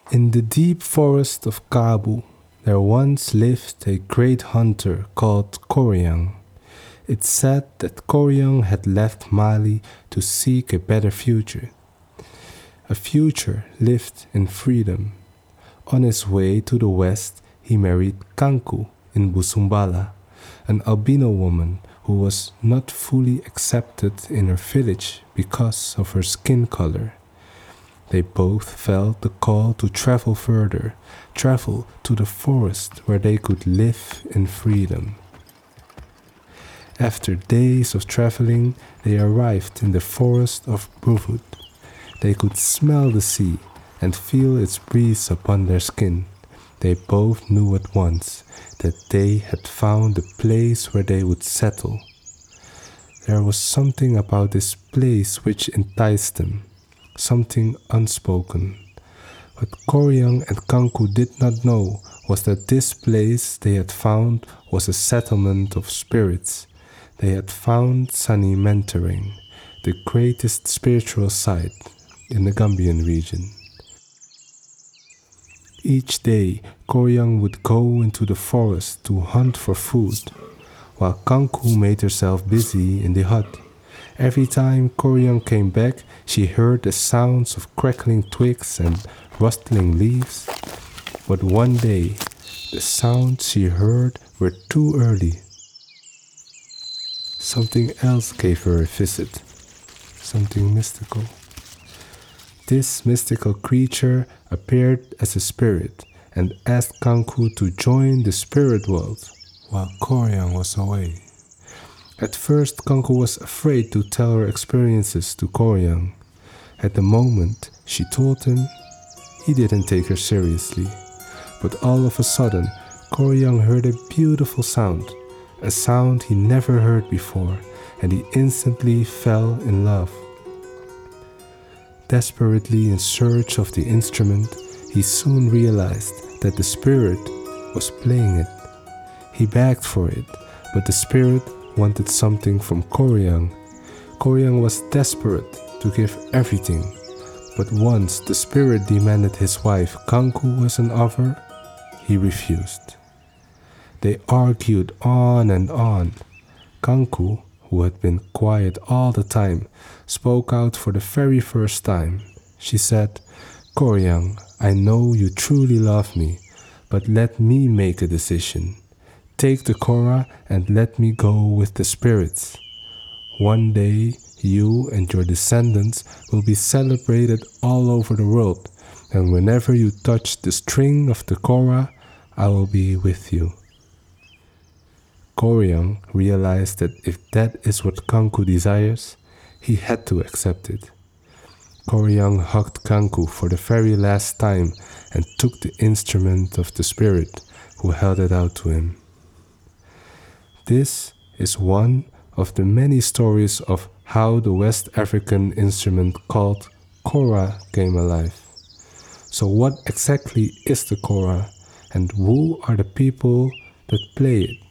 In the deep forest of Kabu, there once lived a great hunter called Koryang. It's said that Koryang had left Mali to seek a better future, a future lived in freedom. On his way to the west, he married Kanku in Busumbala, an albino woman who was not fully accepted in her village because of her skin color. They both felt the call to travel further, travel to the forest where they could live in freedom. After days of traveling, they arrived in the forest of Bruvut. They could smell the sea and feel its breeze upon their skin. They both knew at once that they had found the place where they would settle. There was something about this place which enticed them, something unspoken. What Koryang and Kanku did not know was that this place they had found was a settlement of spirits. They had found Sani Mentoring, the greatest spiritual site in the Gambian region. Each day, Koryang would go into the forest to hunt for food, while Kanku made herself busy in the hut. Every time Koryang came back, she heard the sounds of crackling twigs and rustling leaves. But one day, the sounds she heard were too early. Something else gave her a visit, something mystical. This mystical creature appeared as a spirit and asked Kanku to join the spirit world while Koryang was away. At first, Kanku was afraid to tell her experiences to Koryang. At the moment she told him, he didn't take her seriously. But all of a sudden, Koryang heard a beautiful sound, a sound he never heard before, and he instantly fell in love. Desperately in search of the instrument, he soon realized that the spirit was playing it. He begged for it, but the spirit wanted something from Koryang. Koryang was desperate to give everything, but once the spirit demanded his wife Kanku as an offer, he refused. They argued on and on. Kanku, who had been quiet all the time, spoke out for the very first time. She said, "Koryang, I know you truly love me, but let me make a decision. Take the Kora and let me go with the spirits. One day, you and your descendants will be celebrated all over the world, and whenever you touch the string of the Kora, I will be with you." Koryang realized that if that is what Kanku desires, he had to accept it. Koryang hugged Kanku for the very last time and took the instrument of the spirit, who held it out to him. This is one of the many stories of how the West African instrument called Kora came alive. So what exactly is the Kora, and who are the people that play it?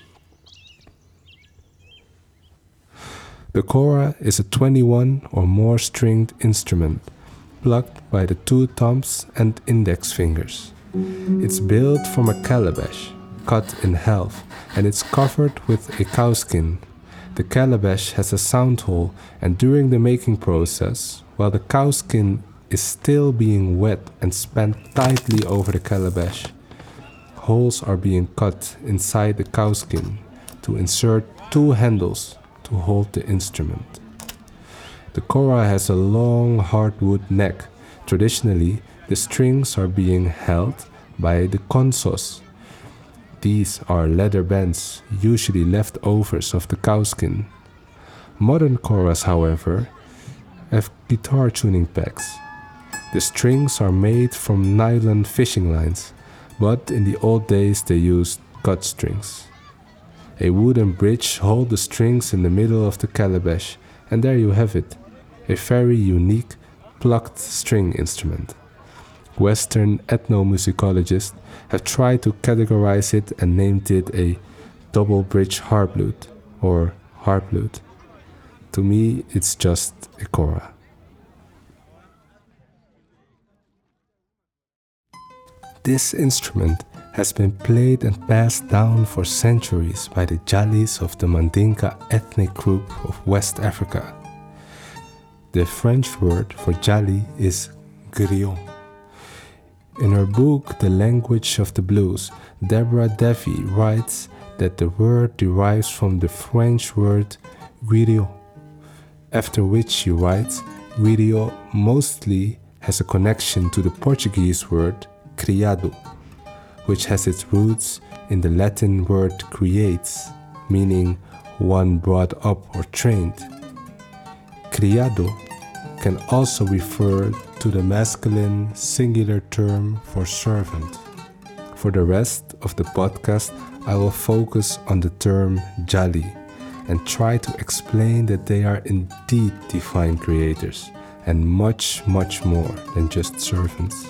The Kora is a 21 or more stringed instrument, plucked by the two thumbs and index fingers. It's built from a calabash, cut in half, and it's covered with a cowskin. The calabash has a sound hole, and during the making process, while the cowskin is still being wet and spanned tightly over the calabash, holes are being cut inside the cowskin to insert two handles to hold the instrument. The Kora has a long hardwood neck. Traditionally, the strings are being held by the consos. These are leather bands, usually leftovers of the cowskin. Modern Koras, however, have guitar tuning pegs. The strings are made from nylon fishing lines, but in the old days they used cut strings. A wooden bridge holds the strings in the middle of the calabash, and there you have it, a very unique plucked string instrument. Western ethnomusicologists have tried to categorize it and named it a double bridge harp lute or harp lute. To me, it's just a kora. This instrument has been played and passed down for centuries by the Jalis of the Mandinka ethnic group of West Africa. The French word for Jali is griot. In her book, The Language of the Blues, Deborah Davy writes that the word derives from the French word griot, after which she writes, griot mostly has a connection to the Portuguese word criado, which has its roots in the Latin word criates, meaning one brought up or trained. Criado can also refer to the masculine singular term for servant. For the rest of the podcast, I will focus on the term Jali and try to explain that they are indeed divine creators and much, much more than just servants.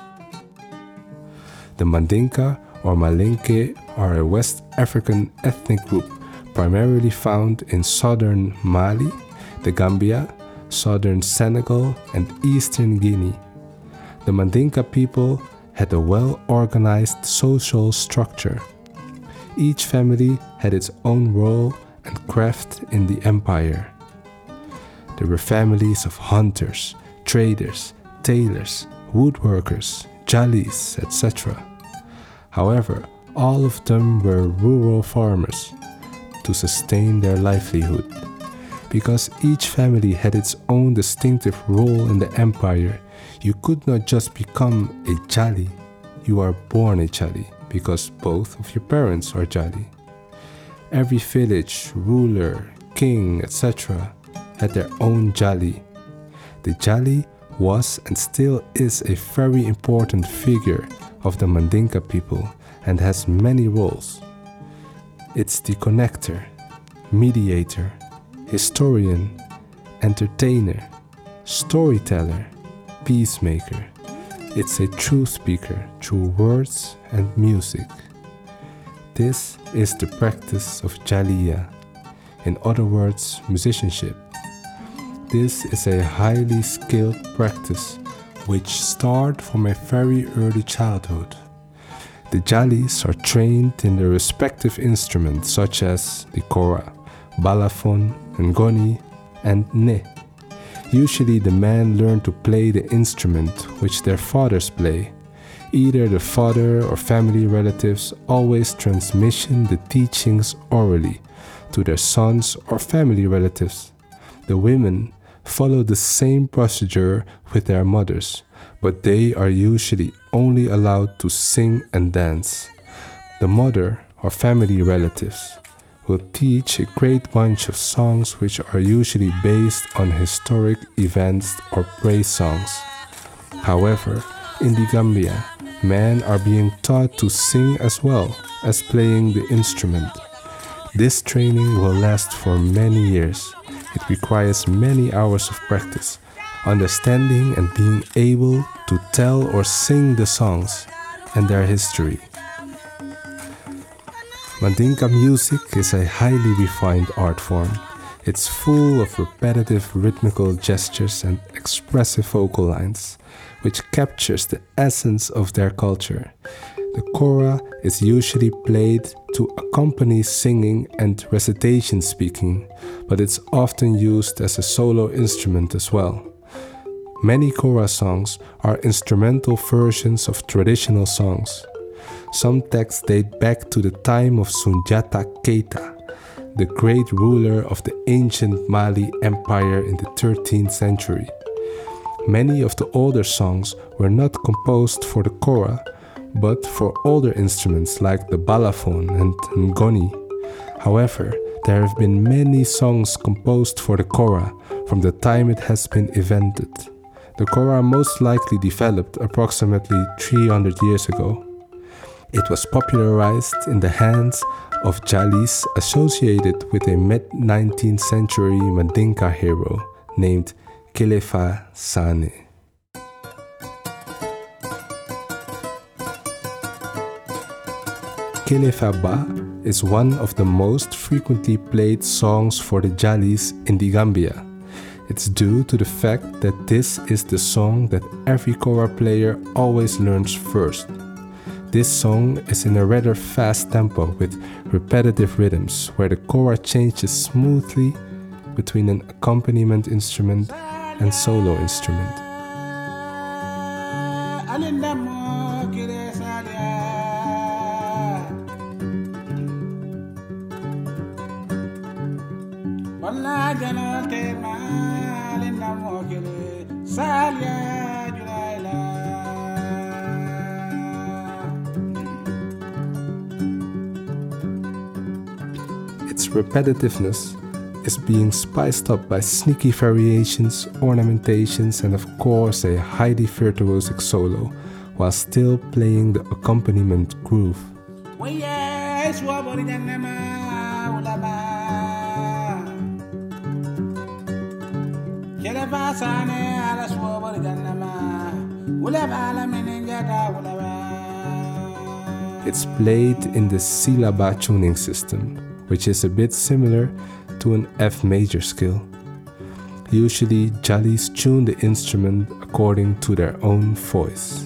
The Mandinka or Malinke are a West African ethnic group primarily found in southern Mali, the Gambia, southern Senegal, and eastern Guinea. The Mandinka people had a well-organized social structure. Each family had its own role and craft in the empire. There were families of hunters, traders, tailors, woodworkers, Jalis, etc. However, all of them were rural farmers to sustain their livelihood. Because each family had its own distinctive role in the empire, you could not just become a Jali. You are born a Jali because both of your parents are Jali. Every village, ruler, king, etc. had their own Jali. The Jali was and still is a very important figure of the Mandinka people and has many roles. It's the connector, mediator, historian, entertainer, storyteller, peacemaker. It's a truth speaker through words and music. This is the practice of Jaliya, in other words, musicianship. This is a highly skilled practice which starts from a very early childhood. The Jalis are trained in their respective instruments such as the kora, balafon, ngoni, and ne. Usually the men learn to play the instrument which their fathers play. Either the father or family relatives always transmission the teachings orally to their sons or family relatives. The women follow the same procedure with their mothers, but they are usually only allowed to sing and dance. The mother or family relatives will teach a great bunch of songs which are usually based on historic events or praise songs. However, in the Gambia, men are being taught to sing as well as playing the instrument. This training will last for many years. It requires many hours of practice, understanding and being able to tell or sing the songs and their history. Mandinka music is a highly refined art form. It's full of repetitive rhythmical gestures and expressive vocal lines, which captures the essence of their culture. The kora is usually played to accompany singing and recitation speaking, but it's often used as a solo instrument as well. Many kora songs are instrumental versions of traditional songs. Some texts date back to the time of Sundiata Keita, the great ruler of the ancient Mali Empire in the 13th century. Many of the older songs were not composed for the kora, but for older instruments like the balafon and ngoni. However, there have been many songs composed for the kora from the time it has been invented. The kora most likely developed approximately 300 years ago. It was popularized in the hands of Jalis associated with a mid-19th century Mandinka hero named Kelefa Sane. Kelefa Ba is one of the most frequently played songs for the Jalis in the Gambia. It's due to the fact that this is the song that every kora player always learns first. This song is in a rather fast tempo with repetitive rhythms where the kora changes smoothly between an accompaniment instrument and solo instrument. Its repetitiveness is being spiced up by sneaky variations, ornamentations, and of course a highly virtuosic solo, while still playing the accompaniment groove. It's played in the Silaba tuning system, which is a bit similar to an F major scale. Usually, Jalis tune the instrument according to their own voice.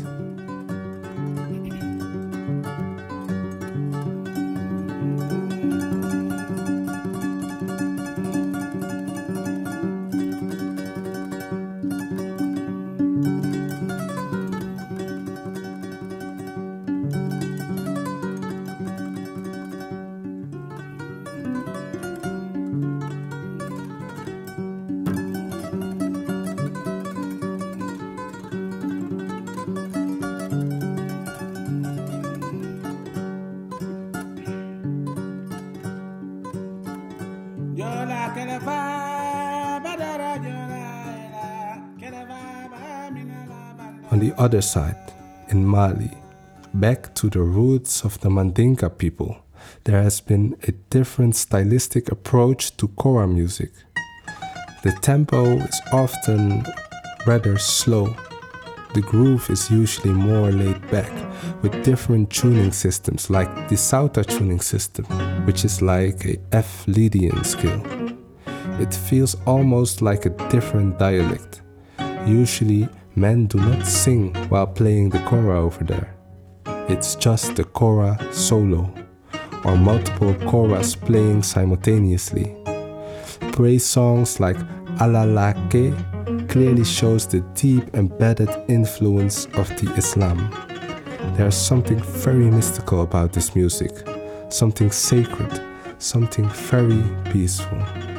On the other side, in Mali, back to the roots of the Mandinka people, there has been a different stylistic approach to kora music. The tempo is often rather slow. The groove is usually more laid back, with different tuning systems like the Sauta tuning system, which is like a F Lydian scale. It feels almost like a different dialect. Usually, men do not sing while playing the kora over there. It's just the kora solo, or multiple koras playing simultaneously. Praise songs like Alalake clearly shows the deep embedded influence of the Islam. There's something very mystical about this music, something sacred, something very peaceful.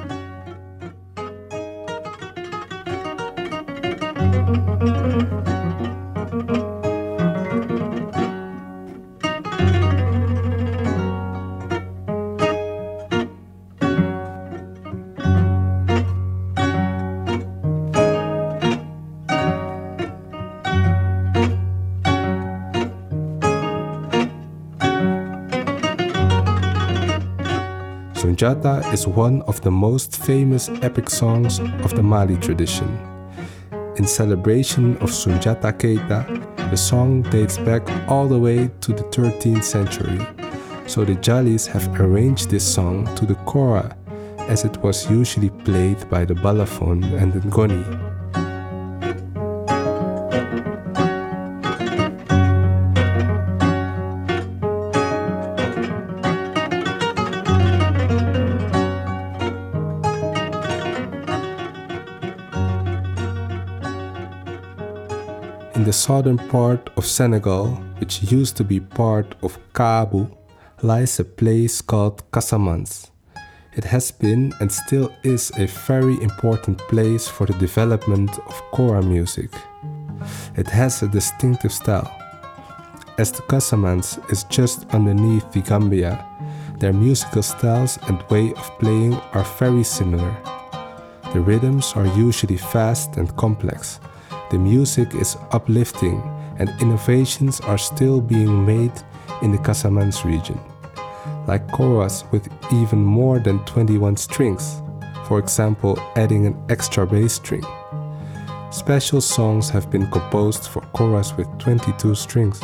Sunjata is one of the most famous epic songs of the Mali tradition. In celebration of Sunjata Keita, the song dates back all the way to the 13th century, so the Jalis have arranged this song to the kora as it was usually played by the balafon and the ngoni. In the southern part of Senegal, which used to be part of Kaabu, lies a place called Casamance. It has been and still is a very important place for the development of kora music. It has a distinctive style. As the Casamance is just underneath the Gambia, their musical styles and way of playing are very similar. The rhythms are usually fast and complex. The music is uplifting and innovations are still being made in the Casamance region, like koras with even more than 21 strings, for example adding an extra bass string. Special songs have been composed for koras with 22 strings.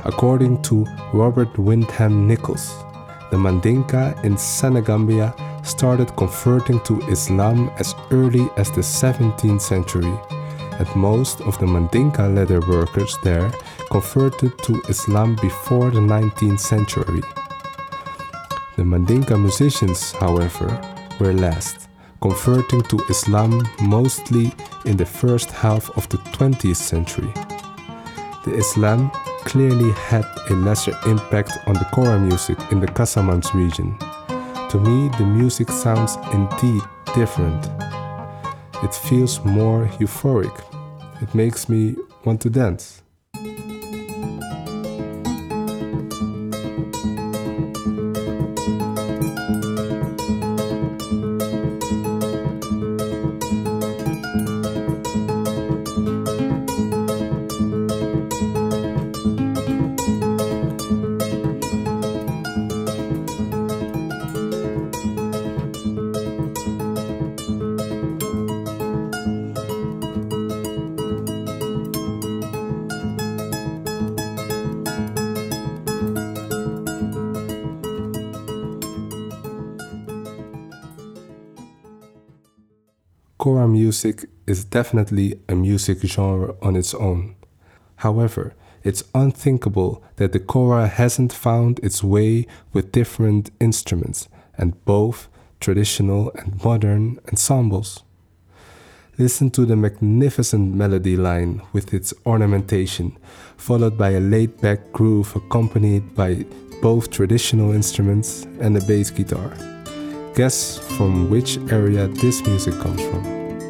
According to Robert Wyndham Nichols, the Mandinka in Senegambia started converting to Islam as early as the 17th century, and most of the Mandinka leather workers there converted to Islam before the 19th century. The Mandinka musicians, however, were last, converting to Islam mostly in the first half of the 20th century. The Islam clearly had a lesser impact on the Kora music in the Casamance region. To me, the music sounds indeed different. It feels more euphoric. It makes me want to dance. Kora music is definitely a music genre on its own. However, it's unthinkable that the Kora hasn't found its way with different instruments and both traditional and modern ensembles. Listen to the magnificent melody line with its ornamentation, followed by a laid-back groove accompanied by both traditional instruments and a bass guitar. Guess from which area this music comes from.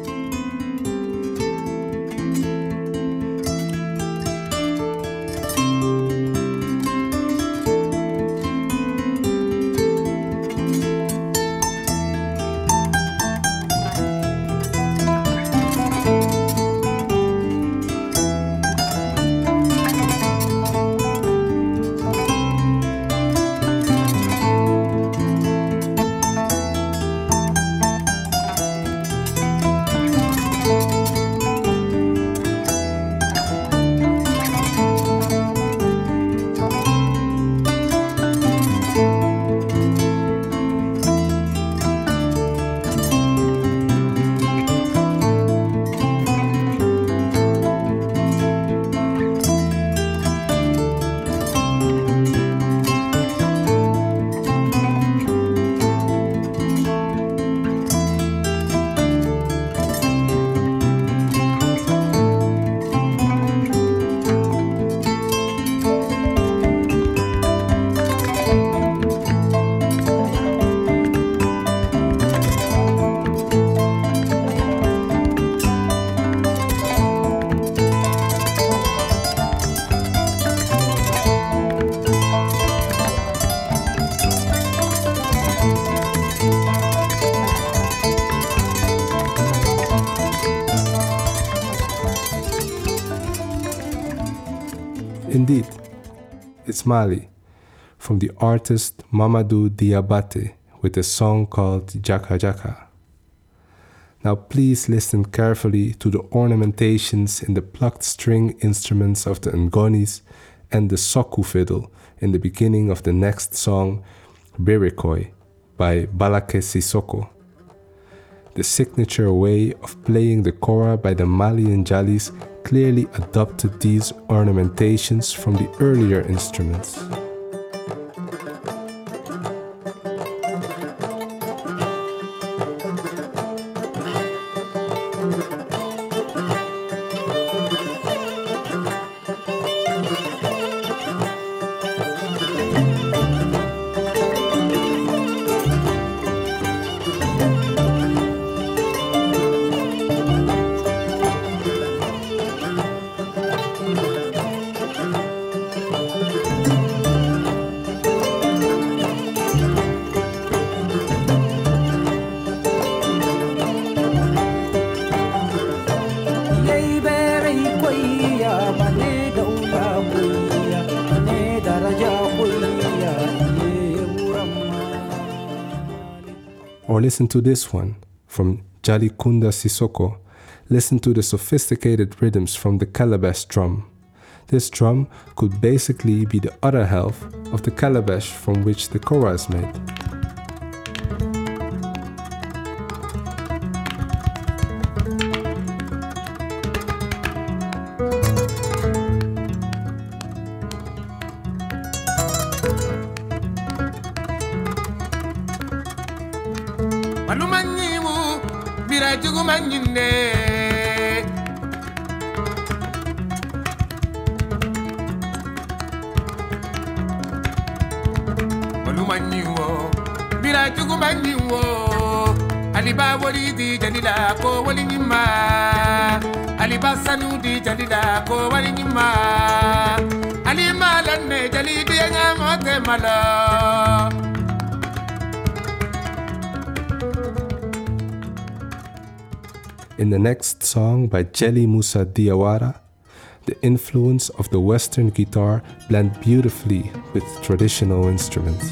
Indeed, it's Mali, from the artist Mamadou Diabate with a song called Jaka Jaka. Now please listen carefully to the ornamentations in the plucked string instruments of the Ngonis and the Soku fiddle in the beginning of the next song, Birikoi, by Balake Sissoko. The signature way of playing the kora by the Malian Jalis clearly adopted these ornamentations from the earlier instruments. Or listen to this one from Jalikunda Sissoko. Listen to the sophisticated rhythms from the calabash drum. This drum could basically be the other half of the calabash from which the kora is made. Aliba wali di jalila ko wali nyima Aliba sanu di jalila ko wali nyima Alima lanne jali di nga mote malo. In the next song by Jelly Musa Diawara, the influence of the Western guitar blend beautifully with traditional instruments.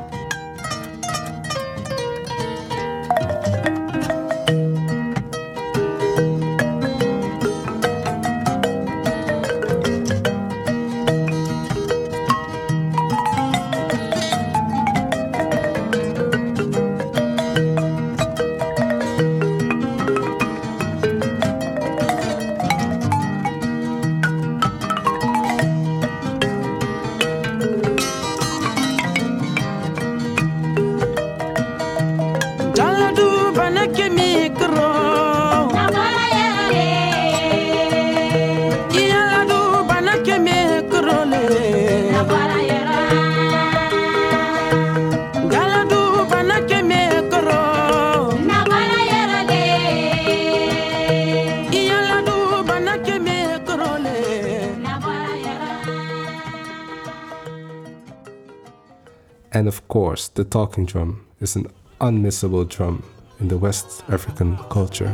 And of course, the talking drum is an unmissable drum in the West African culture.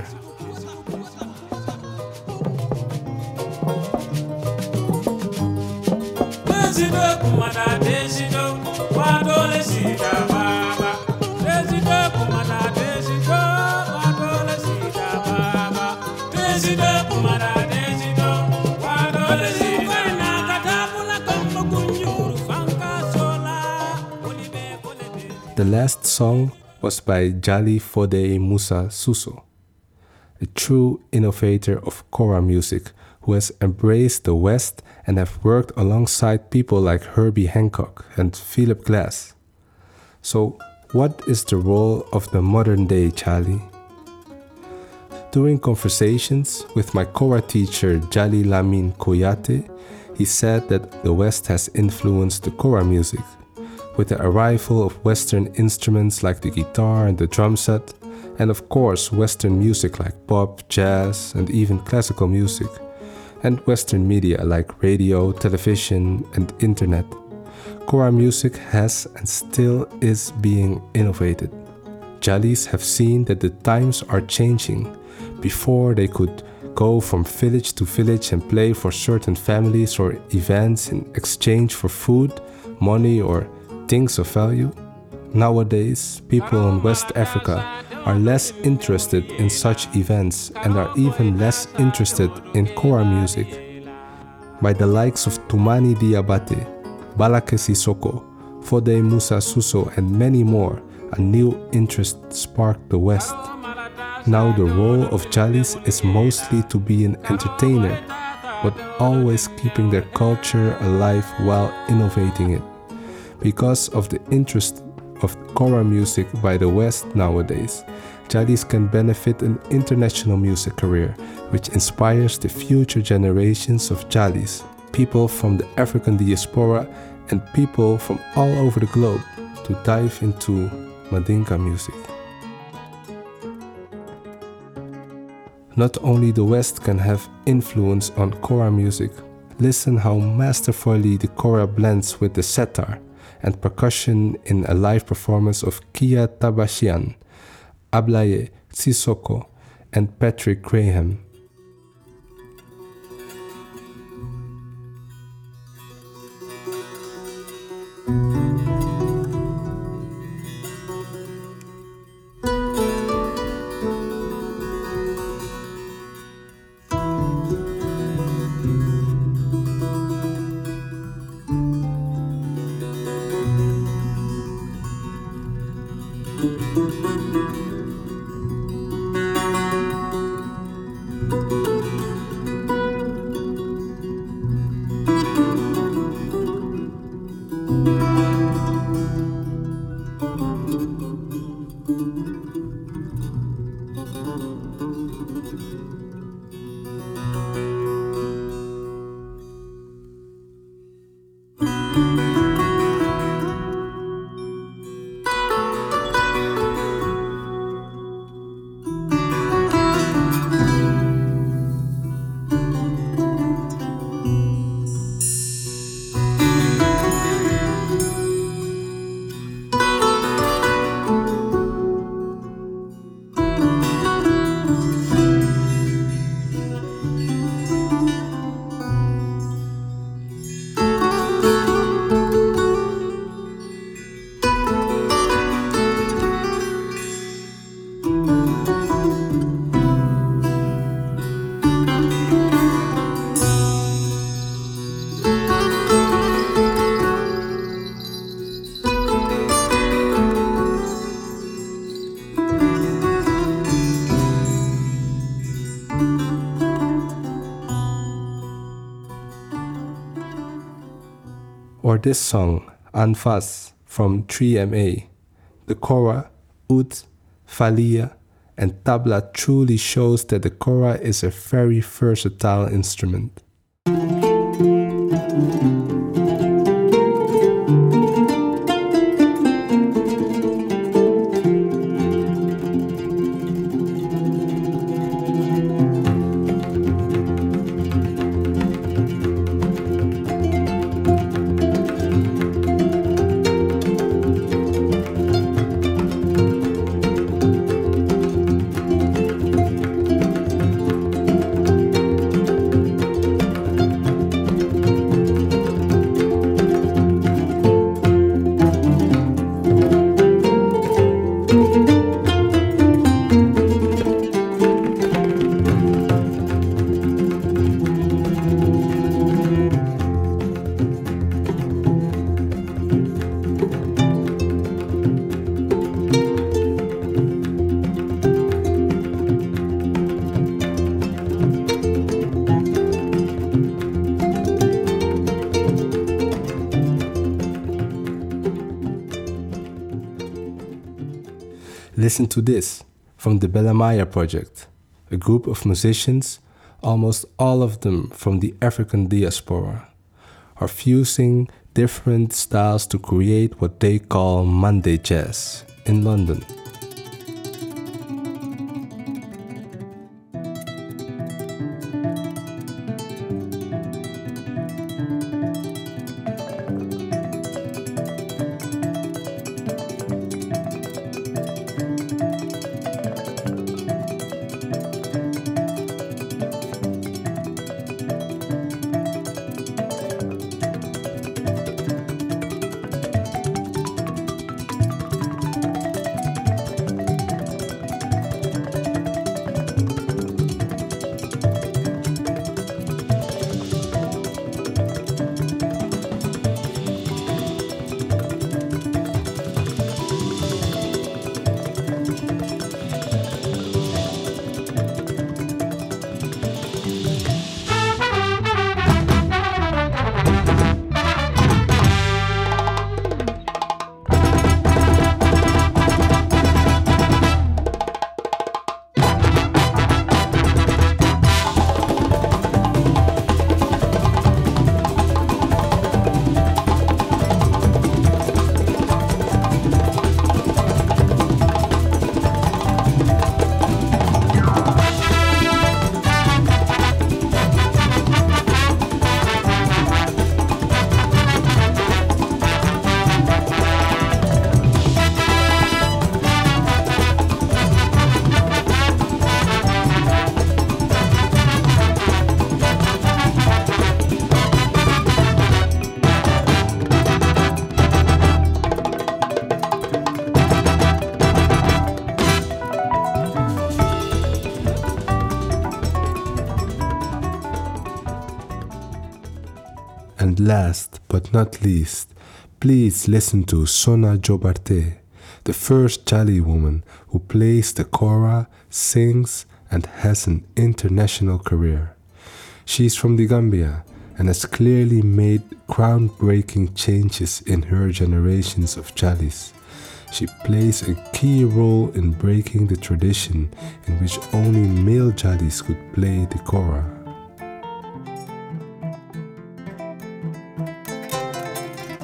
The last song was by Jali Fode Musa Suso, a true innovator of kora music who has embraced the West and have worked alongside people like Herbie Hancock and Philip Glass. So, what is the role of the modern day Jali? During conversations with my kora teacher Jali Lamin Koyate, he said that the West has influenced the kora music, with the arrival of Western instruments like the guitar and the drum set, and of course Western music like pop, jazz, and even classical music, and Western media like radio, television, and internet. Kora music has and still is being innovated. Jalis have seen that the times are changing. Before they could go from village to village and play for certain families or events in exchange for food, money, or things of value. Nowadays, people in West Africa are less interested in such events and are even less interested in kora music. By the likes of Toumani Diabate, Balake Sissoko, Fode Musa Suso, and many more, a new interest sparked the West. Now the role of Jalis is mostly to be an entertainer, but always keeping their culture alive while innovating it. Because of the interest of kora music by the West nowadays, Jalis can benefit an international music career, which inspires the future generations of Jalis, people from the African diaspora and people from all over the globe, to dive into Mandinka music. Not only the West can have influence on kora music, listen how masterfully the kora blends with the setar and percussion in a live performance of Kia Tabashian, Ablaye Sissoko, and Patrick Graham. Or this song, Anfas, from 3MA. The kora, oud, falia, and tabla truly shows that the kora is a very versatile instrument. Listen to this from the Bella Maya Project, a group of musicians, almost all of them from the African diaspora, are fusing different styles to create what they call Monday Jazz in London. And last but not least, please listen to Sona Jobarte, the first Jali woman who plays the kora, sings, and has an international career. She's from the Gambia and has clearly made groundbreaking changes in her generations of Jalis. She plays a key role in breaking the tradition in which only male Jalis could play the kora.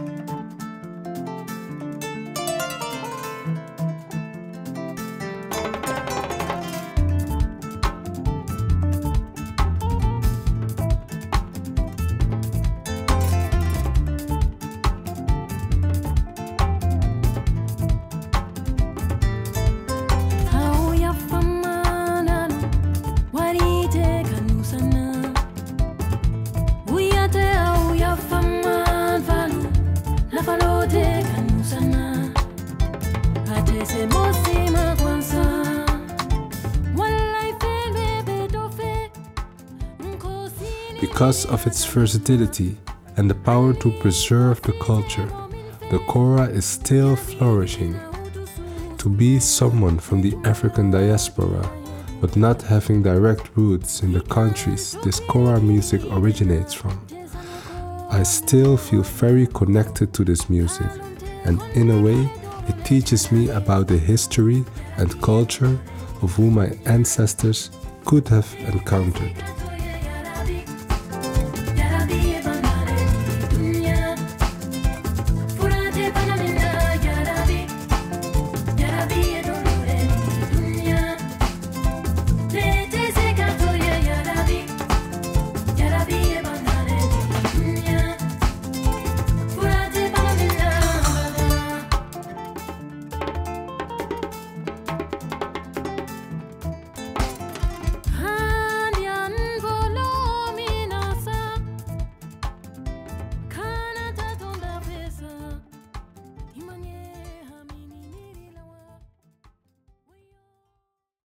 Because of its versatility and the power to preserve the culture, the kora is still flourishing. To be someone from the African diaspora, but not having direct roots in the countries this kora music originates from, I still feel very connected to this music, and in a way, it teaches me about the history and culture of who my ancestors could have encountered.